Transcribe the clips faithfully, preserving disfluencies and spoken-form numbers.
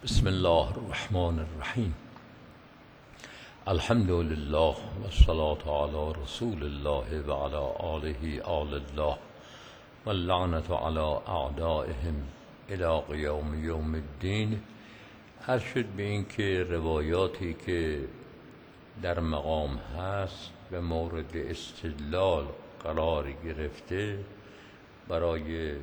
بسم الله الرحمن الرحیم. الحمد لله و الصلاة علی رسول الله و علی آله آل الله و اللعنة علی اعدائهم الی قیام یوم الدین. عرض شد به این که روایاتی که در مقام هست به مورد استدلال قرار گرفته برای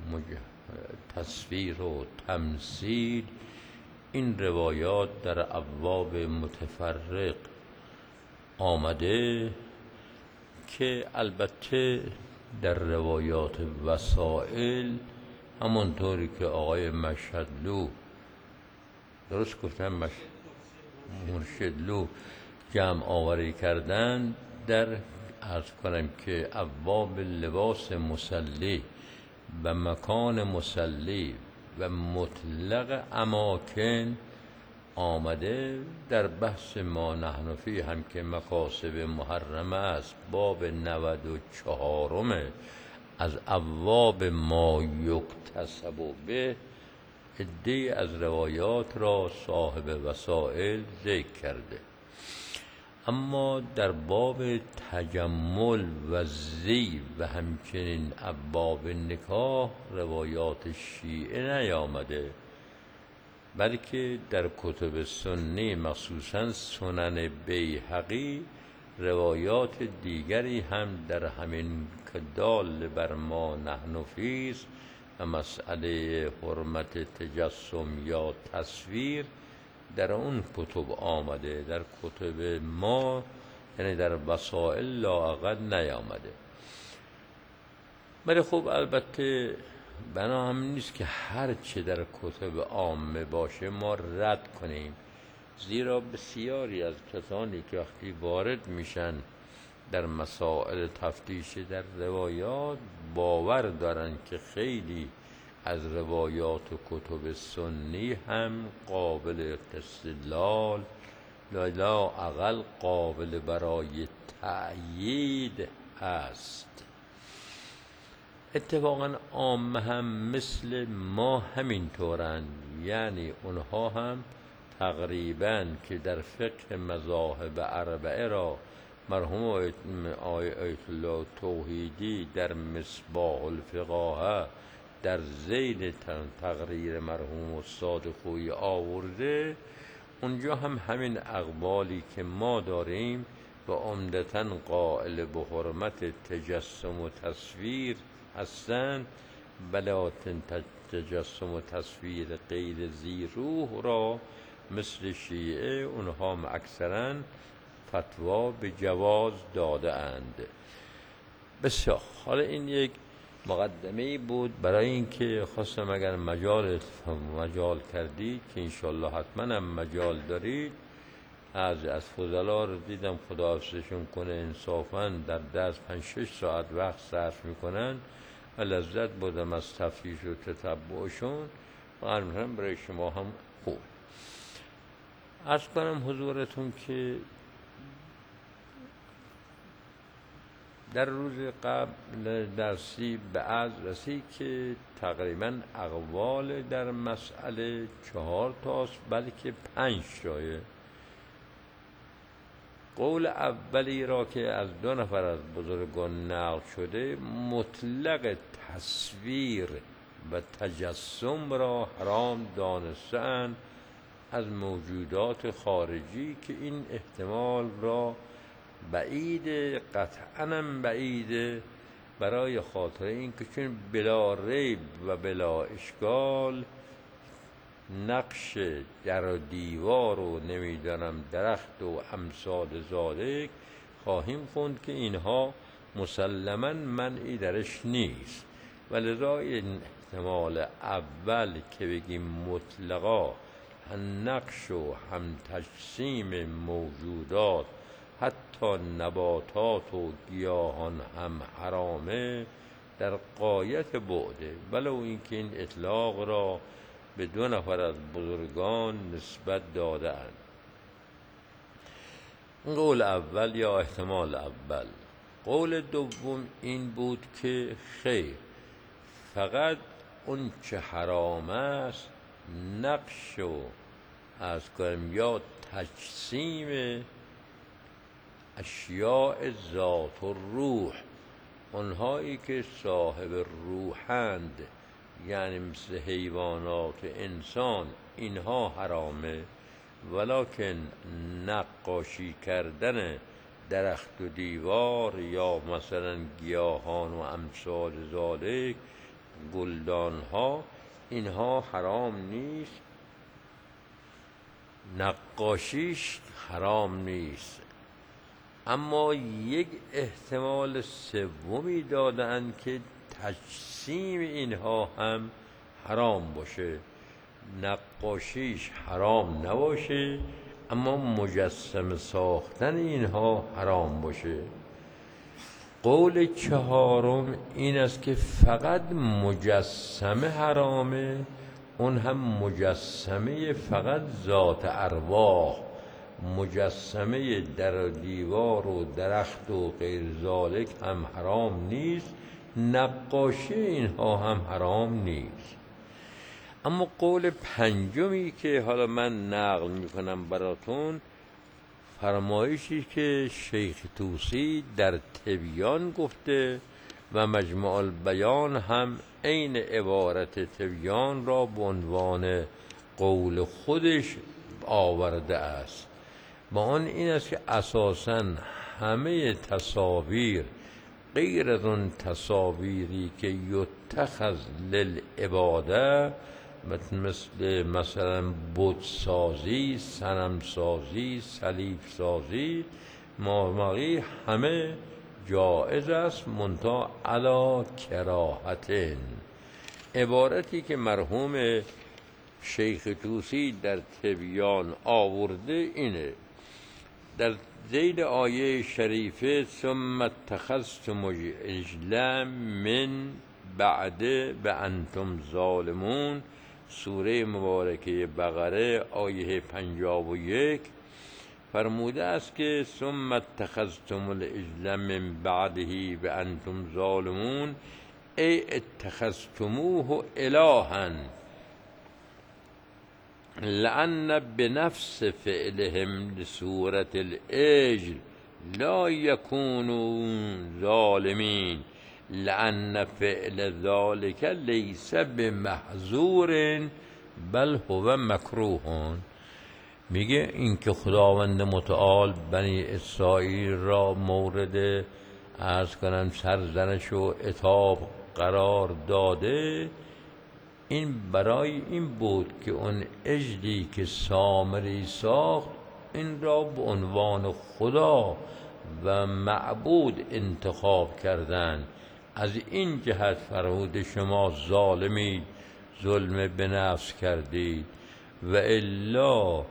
تصویر و تمثیل، این روایات در ابواب متفرق آمده که البته در روایات وسائل همونطوری که آقای مشهدلو درست گفتم مش... مرشدلو جمع آوری کردن، در عرض کنم که ابواب لباس مسلی و مکان مسلی و مطلق اماکن آمده. در بحث ما نحن فی هم که مکاسب محرمه است، باب نود و چهارم از ابواب ما یکتسب به، عده‌ای از روایات را صاحب وسائل ذکر کرده. اما در باب تجمل و زی و همچنین ابواب نکاح روایات شیعه نیامده، بلکه در کتب سنی مخصوصا سنن بیهقی روایات دیگری هم در همین که دال بر ما نحن فیست و مسئله حرمت تجسم یا تصویر در اون کتب آمده، در کتب ما یعنی در وسائل لااقل نیامده. ولی خب البته بنا هم نیست که هر چه در کتب عامه باشه ما رد کنیم، زیرا بسیاری از کسانی که وقتی وارد میشن در مسائل تفتیش در روایات باور دارن که خیلی از روایات و کتب سنی هم قابل استدلال لا اقل قابل برای تأیید هست. اتفاقا عامه هم مثل ما همینطورن، یعنی اونها هم تقریبا که در فقه مذاهب اربعه را مرحوم آیت الله توحیدی در مصباح الفقاهه در ذیل تقریر مرحوم استاد خویی آورده، اونجا هم همین اقوالی که ما داریم و عمدتاً قائل به حرمت تجسم و تصویر هستند، بلاتن تجسم و تصویر غیر ذی روح را مثل شیعه اونها هم اکثراً فتوا به جواز داده اند. بسیار حالا این یک مقدمه بود برای اینکه خواستم اگر مجال مجال کردید که انشالله حتما هم مجال دارید، از از فضلا رو دیدم خدا حفظشون کنه، انصافاً در درس پنج شش ساعت وقت صرف میکنن و لذت بردم از تفتیش و تتبعشون و همینطور برای شما هم خوب. عرض کنم حضورتون که در روز قبل درسی به از رسی که تقریبا اقوال در مسئله چهار تاست، بلکه پنج تایه. قول اولی را که از دو نفر از بزرگان نقل شده، مطلق تصویر و تجسم را حرام دانستند از موجودات خارجی که این احتمال را بعید، قطعاً بعیده، برای خاطر این که چون بلا ریب و بلا اشکال نقش در و دیوار و نمیدانم درخت و امثال ذالک خواهیم خوند که اینها مسلماً منعی درش نیست، ولذا این احتمال اول که بگیم مطلقا هم نقش و هم تجسیم موجودات حتی نباتات و گیاهان هم حرامه در غایت بعده، ولو اینکه این اطلاق را به دو نفر از بزرگان نسبت داده اند. قول اول یا احتمال اول. قول دوم این بود که خیر، فقط اون چه حرام است نقش و از کنم یا تجسیم اشیاء ذات و روح، اونهایی که صاحب روحند، یعنی مثل حیوانات انسان، اینها حرامه. ولکن نقاشی کردن درخت و دیوار یا مثلا گیاهان و امثال ذالک، گلدان ها، اینها حرام نیست، نقاشیش حرام نیست. اما یک احتمال سومی دادن که تجسیم اینها هم حرام باشه، نقاشیش حرام نباشه اما مجسم ساختن اینها حرام باشه. قول چهارم این است که فقط مجسمه حرامه، اون هم مجسمه فقط ذات ارواح، مجسمه در دیوار و درخت و غیر ذالک هم حرام نیست، نقاشی اینها هم حرام نیست. اما قول پنجمی که حالا من نقل میکنم براتون، فرمایشی که شیخ طوسی در تبیان گفته و مجموع البیان هم عین عبارت تبیان را به عنوان قول خودش آورده است. با آن این است که اساساً همه تصاویر غیر از اون تصاویری که یتخذ للعباده، مثل مثلا بت سازی، صنم سازی، صلیب سازی، ماماقی، همه جائز است منتها علی کراهتن. عبارتی که مرحوم شیخ طوسی در تبیان آورده اینه، در ذیل آیه شریفه ثم اتخذتم العجل من بعد بانتم ظالمون، سوره مبارکه بقره آیه پنجاه و یک، فرموده است که ثم اتخذتم العجل من بعده بانتم ظالمون، ای اتخذتموه الها، لأن بنفس فعلهم لسورة العجل لا يكونوا ظالمين، لأن فعل ذلك ليس بمحظور بل هو مکروه. میگه این که خداوند متعال بنی اسرائیل را مورد عرض کنم سرزنش و عتاب قرار داده، این برای این بود که اون عجلی که سامری ساخت این را به عنوان خدا و معبود انتخاب کردند. از این جهت فرمود شما ظالمید، ظلم به نفس کردید. و الا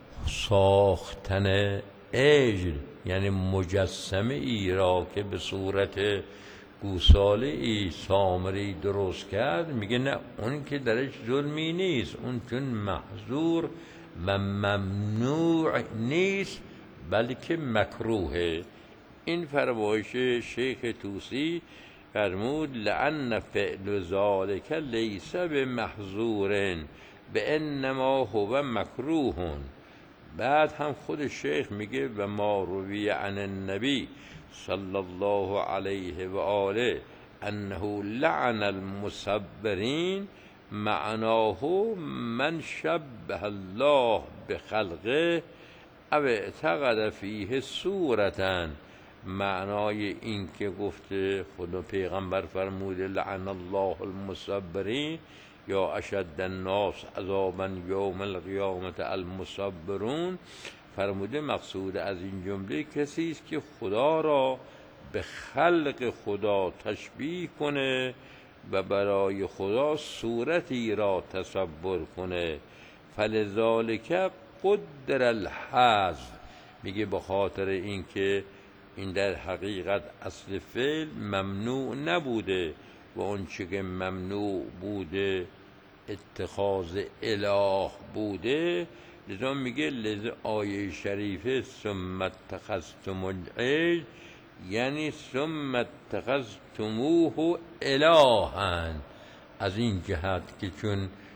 ساختن عجل یعنی مجسمه ای را که به صورت گوساله ای سامری درست کرد، میگه نه، اون که درش ظلمی نیست، اون چون محظور و ممنوع نیست بلکه مکروهه. این فرمایش شیخ طوسی فرمود لأن فعل ذلك لیس بمحظور بانما هو مکروه. بعد هم خود شیخ میگه و ما روی عن النبی صلی الله علیه و آله انه لعن المصبرین، معناه من شبه الله بخلقه او اعتقد فیه صورتن. معنای این که گفته خدا پیغمبر فرموده لعن الله المصبرین یا اشد الناس عذابا یوم القیامت المصبرون، فرموده مقصود از این جمله کسی است که خدا را به خلق خدا تشبیه کنه و برای خدا صورتی را تصور کنه. فلذالک قدر الحذف، میگه به خاطر اینکه این در حقیقت اصل فعل ممنوع نبوده و اون چه که ممنوع بوده اتخاذ اله بوده، لذا میگه لذا آیه شریفه ثم اتخذتم العجل یعنی ثم اتخذتموه الها، از این جهت که چون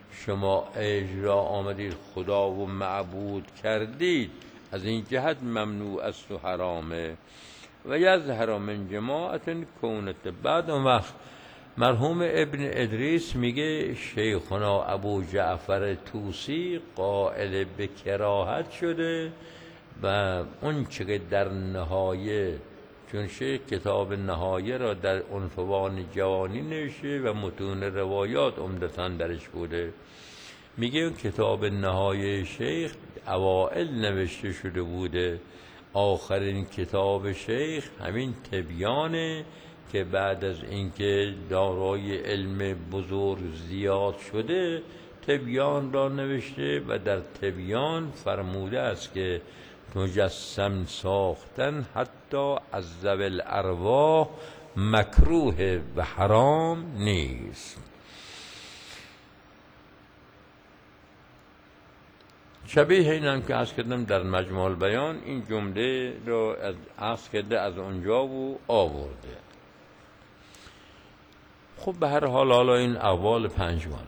شما اجرا آمدید خدا و معبود کردید، از این جهت ممنوع است و حرامه. و یظهر من جماعت کونت. بعد اون وقت مرحوم ابن ادریس میگه شیخنا ابو جعفر طوسی قائل به کراهت شده و اون چه که در نهایه، چون شیخ کتاب نهایه را در عنفوان جوانی نوشته و متون روایات عمدتاً درش بوده، میگه اون کتاب نهایه شیخ اوائل نوشته شده بوده، آخرین کتاب شیخ همین تبیانه که بعد از اینکه دارای علم بزرگ زیاد شده تبیان را نوشته و در تبیان فرموده است که مجسم ساختن حتی از ذوی الارواح مکروه و حرام نیست. شبیه اینم که عرض کردم در مجموع البیان این جمله رو از عرض کرده از اونجا و آورده. خب به هر حال حالا این اقوال پنجگانه.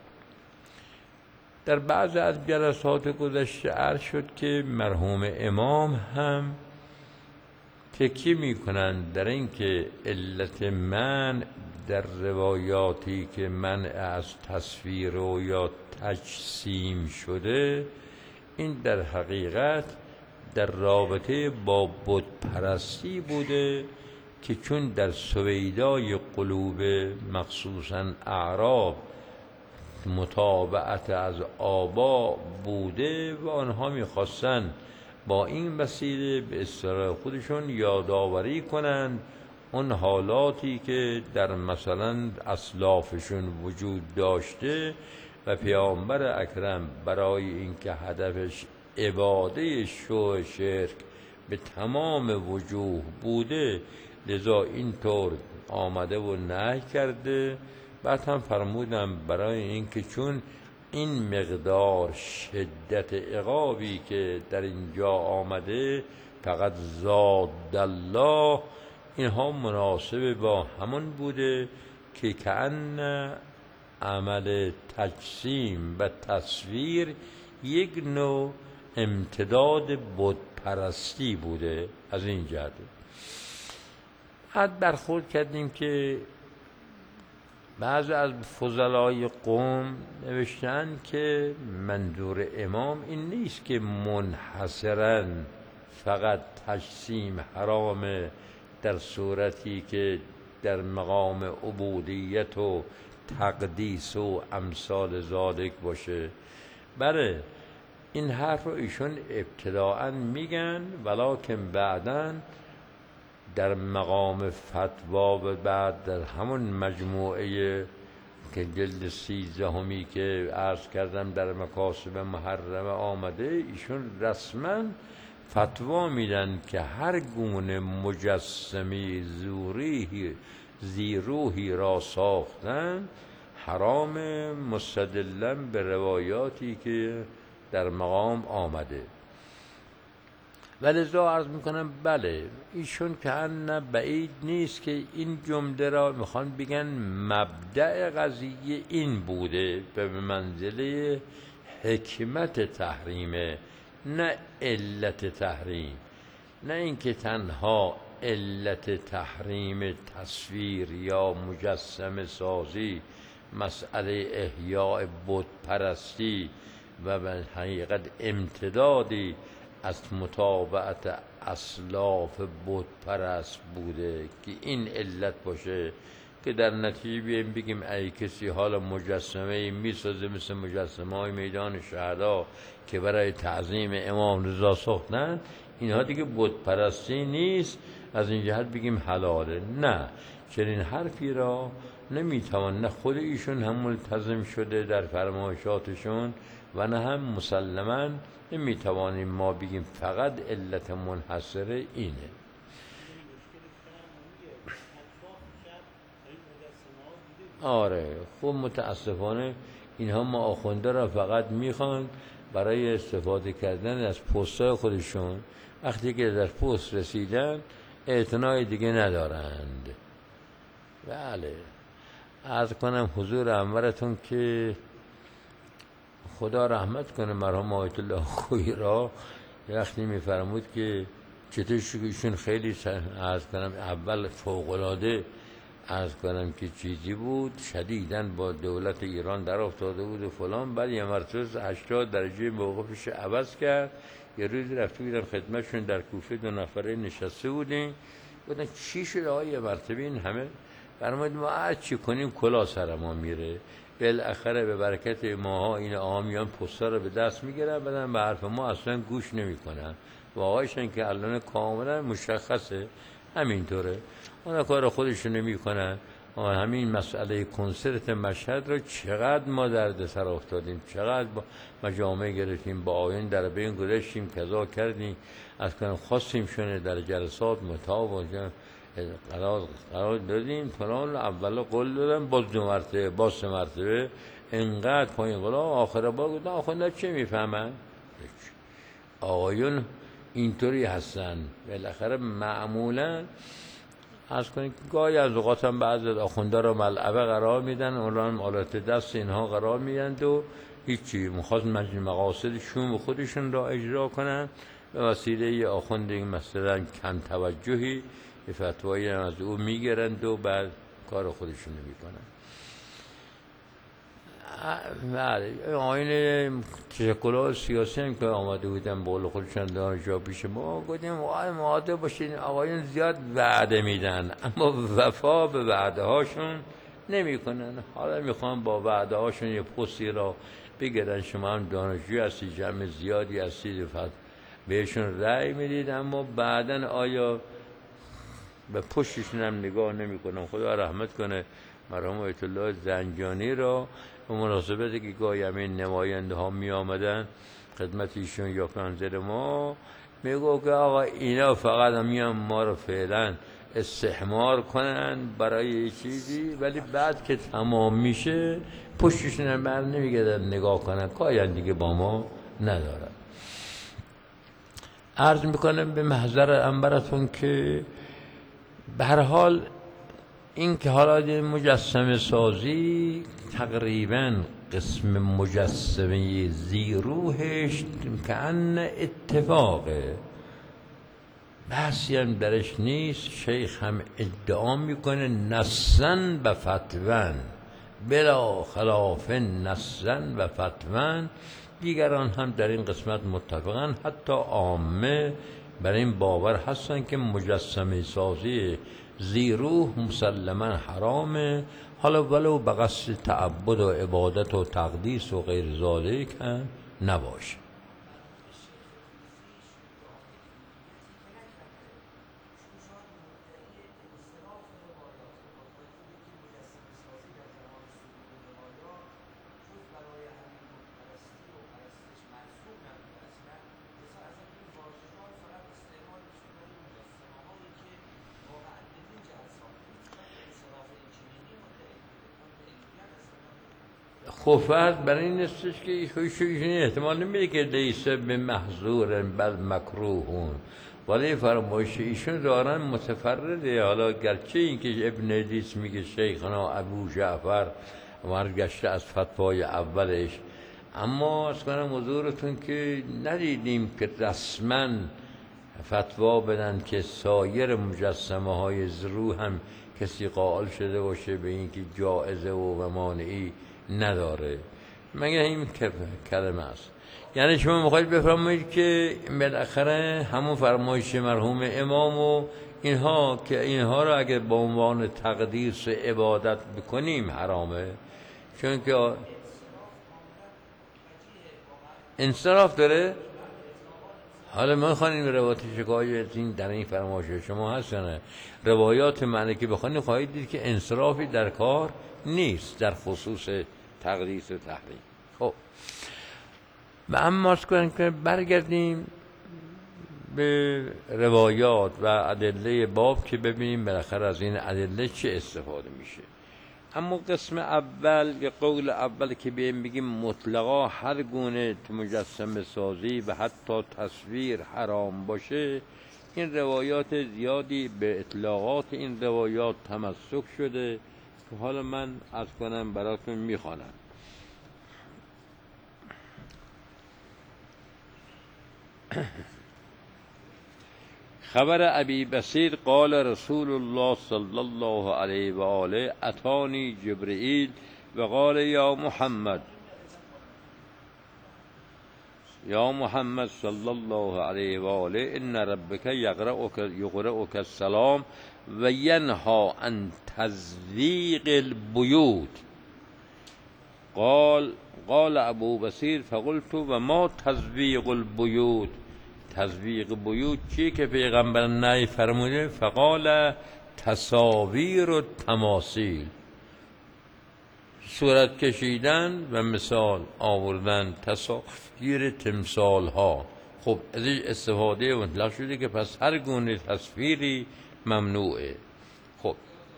در بعض از جلسات گذشته عرض شد که مرحوم امام هم تکیه می کنند در این که علت منع در روایاتی که منع از تصویر و یا تجسیم شده، این در حقیقت در رابطه با بت پرستی بوده که چون در سویدای قلوب مخصوصاً اعراب متابعت از آبا بوده و آنها میخواستن با این وسیله به اصطلاح خودشون یادآوری کنند اون حالاتی که در مثلا اسلافشون وجود داشته و پیامبر اکرم برای اینکه هدفش عباده شو شرک به تمام وجوه بوده لذا اینطور آمده و نهی کرده. بعد هم فرمودم برای اینکه چون این مقدار شدت عقابی که در اینجا آمده فقط زاد الله، اینها مناسب با همون بوده که کأن عمل تجسیم و تصویر یک نوع امتداد بت پرستی بوده. از این جهت حد برخورد کردیم که بعض از فضلای قوم نوشتن که منظور امام این نیست که منحصراً فقط تجسیم حرامه در صورتی که در مقام عبودیت و تقدیس و امثال ذالک باشه. بله این حرف رو ایشون ابتداءً میگن ولکن بعداً در مقام فتوا و بعد در همون مجموعه که جلد سیزدهمی که عرض کردم در مکاسب محرمه آمده، ایشون رسما فتوا میدن که هر گونه مجسمی زوری زیروحی را ساختن حرام، مستدلا به روایاتی که در مقام آمده. ولذا عرض میکنم بله ایشون که نه بعید نیست که این جمله را میخوان بگن مبدأ قضیه این بوده به منزله حکمت تحریمه نه علت تحریم، نه اینکه تنها علت تحریم تصویر یا مجسم سازی مسئله احیاء بت پرستی و به حقیقت امتدادی از متابعت اسلاف بت پرست بوده که این علت باشه که در نتیجه بیم بگیم ای کسی حالا مجسمه میسازه مثل مجسمه های میدان شهدا که برای تعظیم امام رضا ساختن، اینها دیگه بت پرستی نیست، از این جهت بگیم حلاله. نه، چنین حرفی را نمیتوان، نه خود ایشون هم ملتزم شده در فرمایشاتشون و نه هم مسلماً نمیتوانیم ما بگیم فقط علت منحصره اینه. آره خب متاسفانه اینها ما آخونده را فقط میخوان برای استفاده کردن از پستای خودشون، وقتی که در پست رسیدن اعتنای دیگه ندارند. بله عرض کنم حضور انورتون که خدا رحمت کنه مرحوم آیت الله خویی را، وقتی میفرمود که چطور ایشون خیلی عرض کنم اول فوق‌العاده عرض کنم که چیزی بود، شدیداً با دولت ایران در افتاده بود و فلان، بعد یه مرتبه هشتاد درجه موقفش عوض کرد. یه روز رفته بودم خدمتشون در کوفه، دو نفره نشسته بودیم، گفتن چی شده آقا یه مرتبه این همه؟ فرمود ما هر چی کنیم کلا سر ما میره. بالاخره به برکت ماها این آمیان پستا رو به دست میگیرن، بعدن به حرف ما اصلا گوش نمیکنن. واقعیشن که الان کاملا مشخصه همینطوره، اونا کار خودشون نمیکنن. همین مسئله کنسرت مشهد رو چقدر ما درد سر افتادیم، چقدر با مجامع گرفتیم، با آیین در بین گذاشتیم، کذا کردیم، از کنم خواستیم شونه در جلسات متعاب و قرار قرار دادیم فلان. اول قول دادم باز دو مرتبه باز سه مرتبه انقدر پایین قلا، آخر با گفتن آخونده چه میفهمن؟ آقایون اینطوری هستن بالاخره معمولا. از کنید گاهی از اوقات هم بعض آخونده رو ملعبه قرار میدن، اونها هم آلت دست اینها قرار میدن و هیچی میخواست مقاصدشون و خودشون را اجرا کنن به وسیله یه آخونده مثلا کم توجهی به فتوایی از او میگیرند و بعد کار خودشون میکنن. بله آین تشکلات سیاسی هم که آمده بودن بول خودشون دانشجو پیش ما، گفتیم وای مواظب باشین آقایون زیاد وعده میدن اما وفا به وعده هاشون نمیکنن. حالا میخوام با وعده هاشون یه پستی را بگیرن، شما هم دانشجو هستی، جمع زیادی هستید، بهشون رأی میدید اما بعدن آیا به پشتشون هم نگاه نمیکنن. خدا رحمت کنه مرحوم آیت الله زنجانی را، به مناسبتی که گاهی همین نماینده ها می آمدن خدمت ایشون یا پنزر ما، میگو که آقا اینا فقط میان ما رو فعلا استحمار کنن برای چیزی، ولی بعد که تمام میشه پشتشون هم بر نمیگردن نگاه کنن، کاری دیگه با ما ندارن. عرض میکنم به محضر انبرتون که به هر حال این که حالا مجسمه سازی تقریبا قسم مجسمه زیروهش که ان اتفاقه، بحثی هم درش نیست. شیخ هم ادعا میکنه نصن و فتون بلا خلاف، نصن و فتون. دیگران هم در این قسمت متفقن، حتی عامه بر این باور هستن که مجسمه سازی زیروح مسلما حرامه، حالا ولو به قصد تعبد و عبادت و تقدیس و غیر ذالک هم نباشه. خب فرض برای این نیستش که ایشون احتمال نمیده که لیسه به محظور بل مکروهون، ولی فرمایش ایشون دارن متفرده. حالا گرچه این که ابن حدیث میگه شیخنا ابو جعفر ورگشته از فتوای اولش، اما از کنم حضورتون که ندیدیم که رسما فتوا بدن که سایر مجسمه های زرو هم کسی قائل شده باشه به این که جائزه و مانعی نداره، مگه این کلمه است. یعنی شما میخواید بفرمایید که بالاخره همون فرمایش مرحوم امام و اینها که اینها رو اگر با عنوان تقدیس عبادت بکنیم حرامه، چون که انصراف داره. حالا ما خواهیم روایات شکایت این در این فرمایش شما هستن، روایات معنی که بخونید خواهید دید که انصرافی در کار نیست در خصوص تقدیس و تحریم. خب و اما کنیم که برگردیم به روایات و ادله باب که ببینیم بالاخره از این ادله چه استفاده میشه. اما قسم اول یا قول اول که بیم بگیم مطلقا هر گونه مجسمه سازی و حتی تصویر حرام باشه، این روایات زیادی به اطلاقات این روایات تمسک شده که حالا من از کنم براتون میخوانم. خبر ابی بصیر قال رسول الله صلی الله علیه و آله اتانی جبرئیل و قال یا محمد یا محمد صلی الله علیه و آله ان ربک یقرأک یقرأک السلام و ینهی عن تزویق البیوت. قال قال ابو بصیر فقلت و ما تزویق البیوت، تزویق بیوت چیه که پیغمبر نهی فرموده؟ فقال تصاویر و تماثیل، صورت کشیدن و مثال آوردن، تصاویر تمثال ها. خب ازش استفاده مطلق شده که پس هر گونه تصویری ممنوعه. خب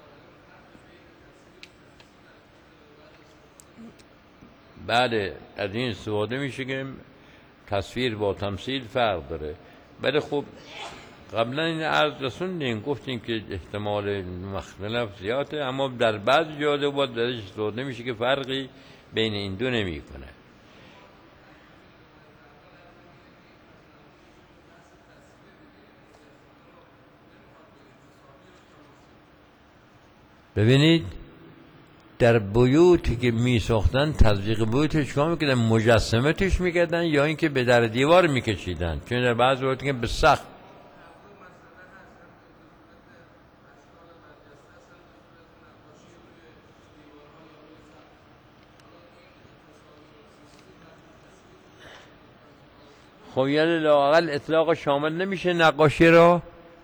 بعد از این استفاده میشه که تصویر با تمثیل فرق داره. ولی خب قبلا این عرض رسوندیم، گفتیم که احتمال مختلف زیاده، اما در بعض جاده باید درش استفاده میشه که فرقی بین این دو نمی کنه. ببینید در بیوتی که می ساختن تزریق بیوت چیکار میکردن؟ مجسمه توش میکردن یا اینکه به در دیوار میکشیدن؟ چون در بعض وقت که به سخت خب یعنی لااقل اطلاق شامل نمیشه نقاشی را؟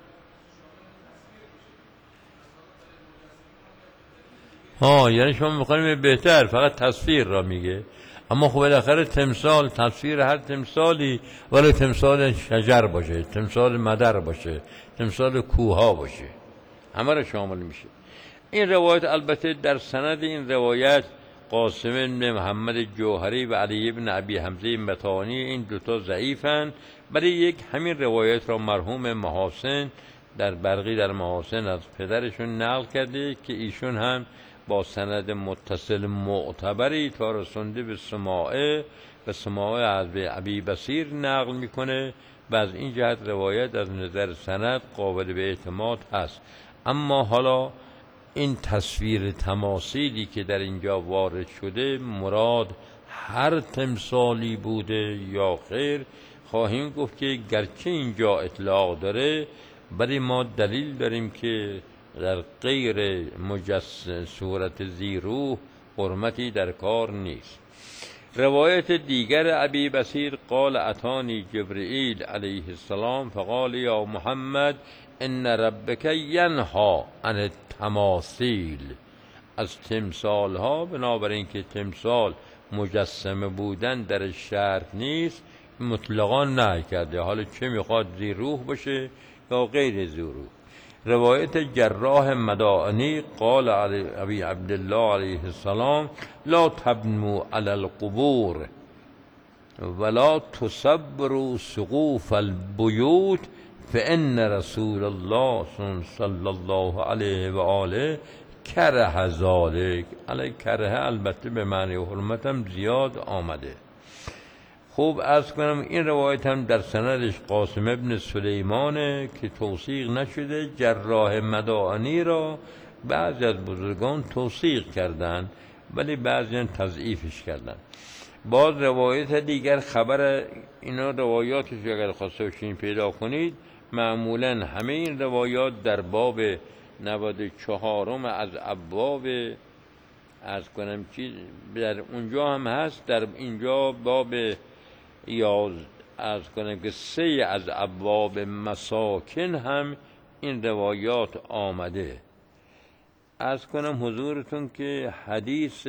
ها یعنی شما میخوایم بهتر فقط تصویر را میگه، اما خب بالاخره تمثال، تصویر هر تمثالی، ولی تمثال شجر باشه، تمثال مدر باشه، تمثال کوها باشه، همه را شامل میشه. این روایت البته در سند این روایت قاسم بن محمد جوهری و علی بن ابی حمزه متانی این دوتا ضعیفن، ولی یک همین روایت را مرحوم محاسن در برقی در محاسن از پدرشون نقل کرده که ایشون هم با سند متصل معتبری تا رسونده به سماعه و سماعه از ابی بصیر نقل میکنه و از این جهت روایت از نظر سند قابل به اعتماد هست. اما حالا این تصویر تماثیلی که در اینجا وارد شده مراد هر تمثالی بوده یا خیر، خواهیم گفت که گرچه اینجا اطلاق داره ولی ما دلیل داریم که در غیر مجسم صورت زیروح حرمتی در کار نیست. روایت دیگر ابی بصیر قال اتانی جبرئیل علیه السلام فقال یا محمد ان ربک ینهی عن التماثیل، از تمثال ها، بنابراین که تمثال مجسمه بودن در شرط نیست، مطلقا نهی کرده، حالا چه میخواد زیروح باشه یا غیر زیروح. روایت جراح مدائنی قال ابی عبدالله علیه السلام لا تبنوا علی القبور ولا تصبروا سقوف البیوت فان رسول الله صلی الله علیه و آله کره ذلک. علی کره البته به معنی حرمت هم زیاد آمده. خوب عرض کنم این روایت هم در سندش قاسم ابن سلیمانه که توثیق نشده. جراح مدائنی را بعضی از بزرگان توثیق کردن ولی بعضی هم تضعیفش کردن. باز روایت دیگر خبر اینا روایاتش اگر خواسته باشین پیدا کنید، معمولا همه این روایات در باب نود و چهارم از ابواب عرض کنم چی در اونجا هم هست، در اینجا باب یا عرض کنم که سه از ابواب مساکن هم این روایات آمده. عرض کنم حضورتون که حدیث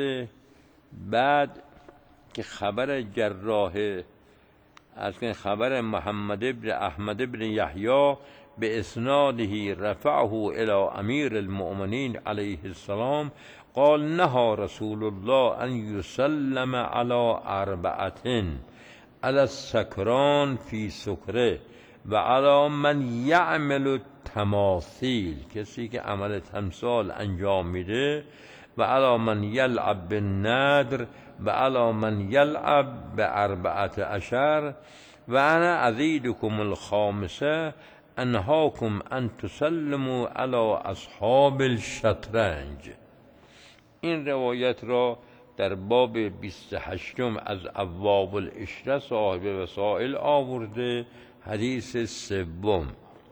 بعد که خبر جراح عرض کنم خبر محمد ابن احمد ابن یحیی به اسناده رفعه الى امیر المؤمنین علیه السلام قال نهى رسول الله ان يسلم على اربعة على السکران فی سکره و على من یعمل التماثیل، کسی که عمل تمثال انجام میده، و على من یلعب بالنادر و على من یلعب باربعة عشر و انا ازیدکم الخامسه انهاکم ان تسلموا علی اصحاب الشطرنج. این روایت را در باب بیست و هشتم از ابواب العشره صاحب وسائل آورده. حدیث سوم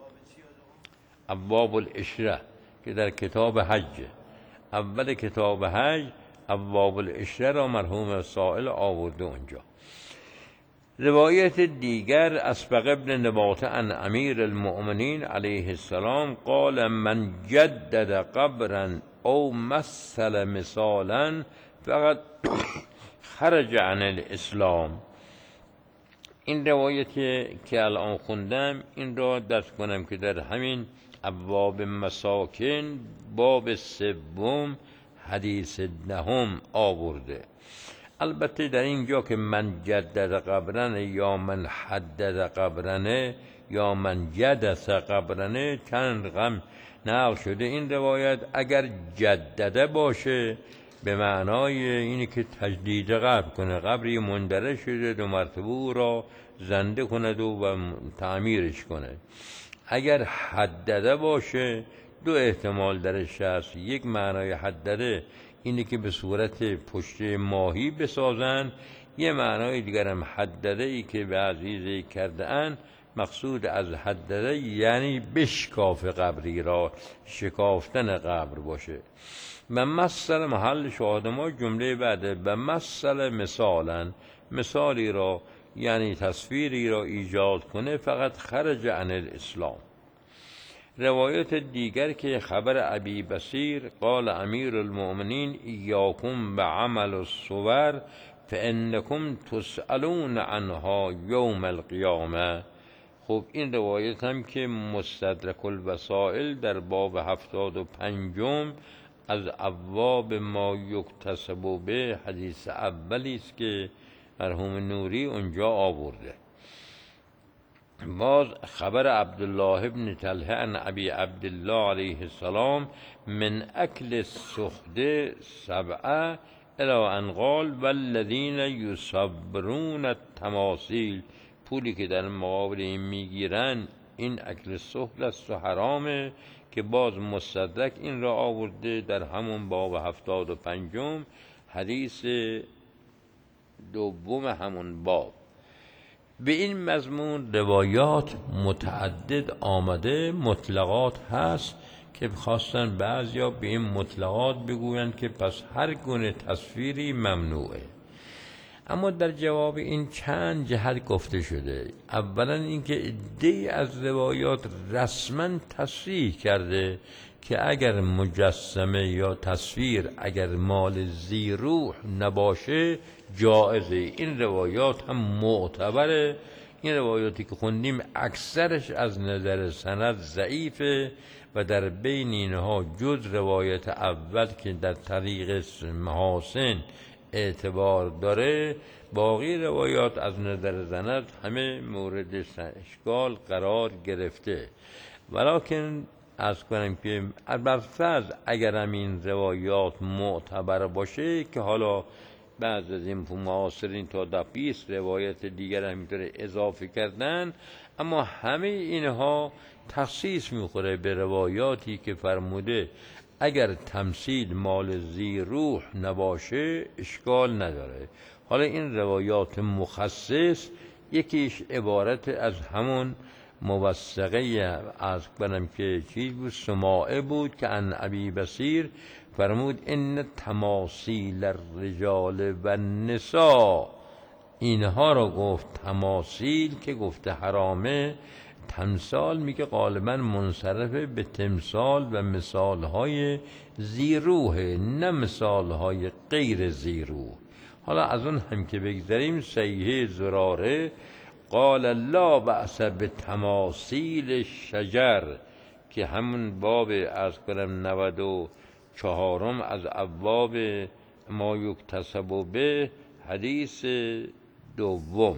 ابواب العشره که در کتاب حج، اول کتاب حج ابواب العشره را مرحوم وسائل آورده اونجا. روایت دیگر اسبغ ابن نباته عن امیر المؤمنین علیه السلام قال من جدد قبرا او مثل مثالا فقط خرج عن الاسلام. این روایتی که الان خوندم این را دست کنم که در همین ابواب مساکن باب سوم حدیث دهم آورده. البته در اینجا که من جدد قبرنه یا من حدد قبرنه یا من جدس قبرنه چند رقم نقل شده. این روایت اگر جدده باشه به معنای اینی که تجدید قبر کنه، قبری مندرج شده دو مرتبه او را زنده کند و تعمیرش کنه. اگر حدده باشه دو احتمال درش هست. یک معنای حدده اینه که به صورت پشت ماهی بسازن، یه معنای دیگرم حدده ای که به عزیزی کرده اند. مقصود از حدده یعنی بشکاف قبری را، شکافتن قبر باشه. به مثل محل شاهد ما جمله بعده به مثل مثالا، مثالی را یعنی تصویری را ایجاد کنه فقط خرج عن الاسلام. روایت دیگر که خبر ابی بصیر قال امیر المؤمنین ایاکم بعمل الصور فانکم تسألون عنها یوم القیامه. خب این روایت هم که مستدرک الوسائل در باب هفتاد و پنجم از ابواب ما یکتسب به حدیث اولی است که مرحوم نوری اونجا آورده. باز خبر عبدالله ابن طلحه عن ابی عبدالله علیه السلام من اکل السخد سبعه الی ان قال والذین یصبرون التماثیل. پولی که در مقابل این میگیرن این اکل سخد است و حرامه، که باز مصدق این را آورده در همون باب هفتاد و پنجم حدیث دوم همون باب. به این مضمون روایات متعدد آمده، مطلقات هست که خواستن بعضیا به این مطلقات بگویند که پس هر گونه تصویری ممنوعه. اما در جواب این چند جهت گفته شده. اولا اینکه عده‌ای از روایات رسما تصریح کرده که اگر مجسمه یا تصویر اگر مال ذی روح نباشه جائزه. این روایات هم معتبره. این روایاتی که خوندیم اکثرش از نظر سند ضعیفه و در بین اینها جز روایت اول که در طریق محاسن اعتبار داره، باقی روایات از نظر سند همه مورد اشکال قرار گرفته. ولکن از کنم که البته اگر هم این روایات معتبر باشه که حالا بعض از این معاصرین تا ده بیست روایت دیگر همینطور اضافه کردن، اما همه اینها تخصیص میخوره به روایاتی که فرموده اگر تمثیل مال ذی روح نباشه اشکال نداره. حالا این روایات مخصص یکیش عبارت از همون موثقه از کنم که چیز بود، سماعه بود که ان ابی بصیر فرمود ان تماثیل الرجال و النساء. اینها را گفت تماثیل که گفته حرامه. تمثال میگه غالبا منصرفه به تمثال و مثالهای ذی روحه، نه مثالهای غیر ذی روح. حالا از اون هم که بگذاریم صحیح زراره قال لا بأس به تماثیل شجر که همون باب از کنم نود و چهارم از ابواب ما یکتسب به حدیث دوم.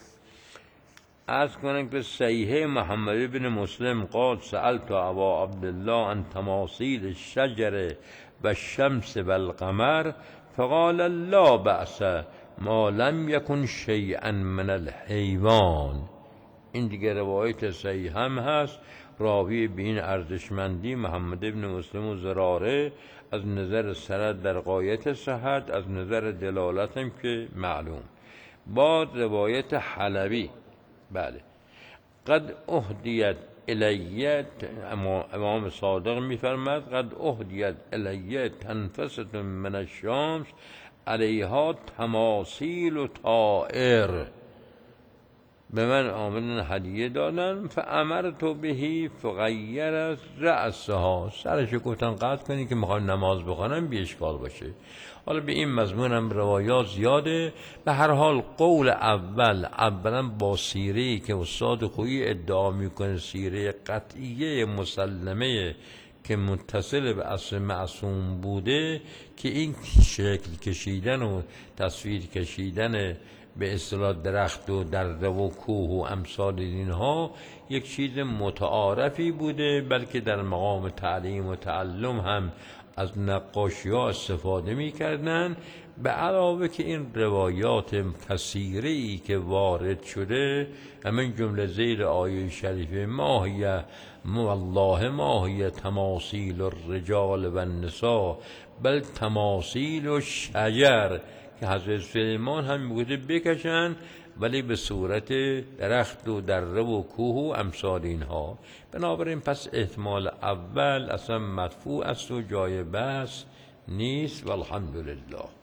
از کنم که صحیح محمد بن مسلم قال سألت ابا عبدالله عن تماثیل الشجر و الشمس و القمر فقال لا بأس ما لم یکن شیئا من الحیوان. این دیگه روایت صحیح هم هست. راوی به این ارزشمندی محمد ابن مسلم و زراره، از نظر سند در غایت صحت، از نظر دلالت هم که معلوم. با روایت حلبی، بله، قد اهدیت الیت، امام صادق میفرماد قد اهدیت الیت تنفست من الشمس علیها تماثیل و طائر، به من آمدن هدیه دادن، فامرت بهی فغیر رأسها، سرش گفتن قطع کنی که میخوام نماز بخونم بی اشکال باشه. حالا به این مضمون هم روایات زیاده. به هر حال قول اول اولا با سیره‌ای که استاد خویی ادعا میکنه سیره قطعیه مسلمه که متصل به اصل معصوم بوده، که این شکل کشیدن و تصویر کشیدن به اصطلاح درخت و دره و کوه و امثال اینها یک چیز متعارفی بوده، بلکه در مقام تعلیم و تعلم هم از نقاشی ها استفاده می کردن. به علاوه که این روایات کثیره‌ای که وارد شده، همین جمله زیر آیه شریفه ما هی والله ما هی تماثیل الرجال و النساء بل تماثیل الشجر، که حضرت سلیمان هم میگوده بکشن ولی به صورت درخت و دره و کوه و امثال اینها. بنابراین پس احتمال اول اصلا مدفوع است و جای بحث نیست. والحمدلله.